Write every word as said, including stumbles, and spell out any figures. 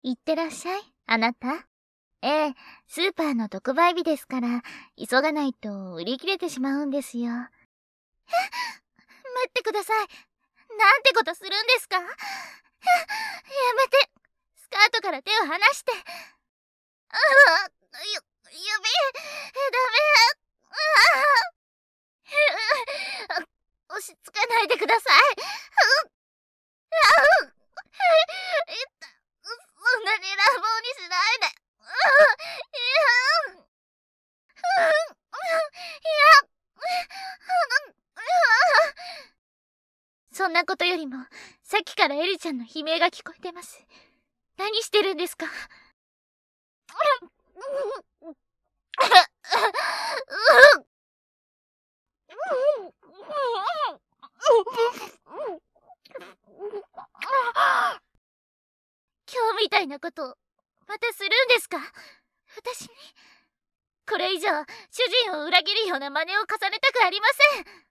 いってらっしゃい、あなた。ええ、スーパーの特売日ですから、急がないと売り切れてしまうんですよ。え、待ってください。なんてことするんですか？やめて。スカートから手を離して。ああ、ゆ、指、ダメ。押し付けないでください。そんなに乱暴にしないで。いや、そんなことよりも、さっきからエリちゃんの悲鳴が聞こえてます。何してるんですか？今日みたいなこと、またするんですか？私に。これ以上、主人を裏切るような真似を重ねたくありません。